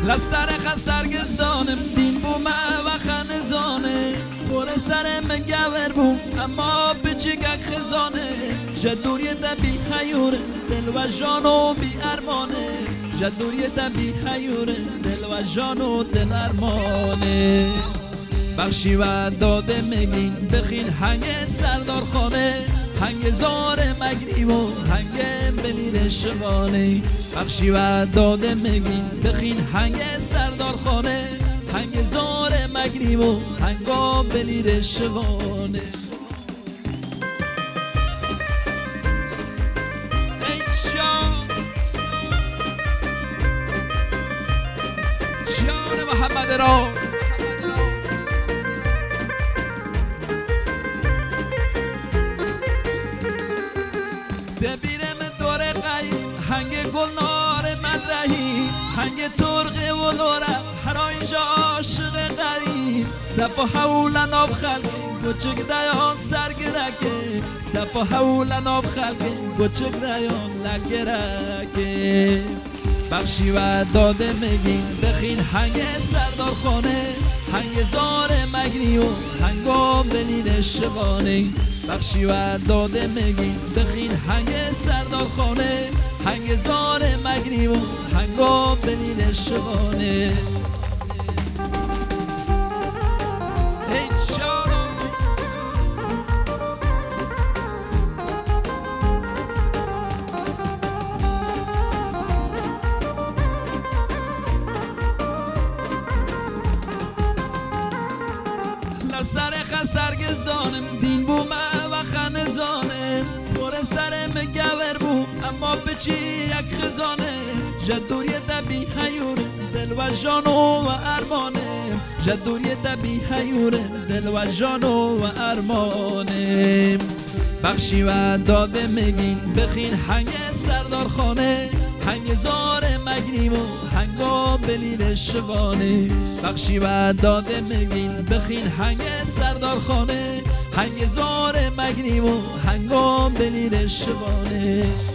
لسر خسرگستانم دین بومه و خنزانه پر سرم گور بوم اما بچگک خزانه جدوری دبی حیوره دل و جان و بی ارمانه جدوری دبی حیوره دل و جان و دل ارمانه بخشی و داده مگین بخین هنگ سردار خانه هنگ زار مگریم و هنگ بلیر شبانه بخشی و داده مگین بخین هنگ سردار خانه هنگ زار مگریم و هنگا بلیر شبانه شان محمد را دبیرم دور قیم هنگ گلنار مدرهی هنگ ترغ و لورم هر آنجا عاشق قریب سپا حولن آب خلقی گوچک دیان سرگرکه سپا حولن آب خلقی گوچک دیان لگرکه بخشی و داده مگین بخین هنگ سردار خانه هنگ زار مگری و هنگام بلیر شبانه بخشی و داده مگین بخین هنگ سردار خانه هنگ زار مگری و هنگام بلیر شبانه سر خسرگزدانم دین بومه و خنزانه پر سرم گور بوم اما بچی یک خزانه جدوری دبی حیوره دل و جان و ارمانه جدوری دبی حیوره دل و جان و ارمانه بخشی و داده مگین بخین هنگ سردار خانه هنگ زار مگریم و هنگا بلیر شبانه بخشی و داده مگین بخین هنگ سردار خانه هنگ زار مگریم و هنگا بلیر شبانه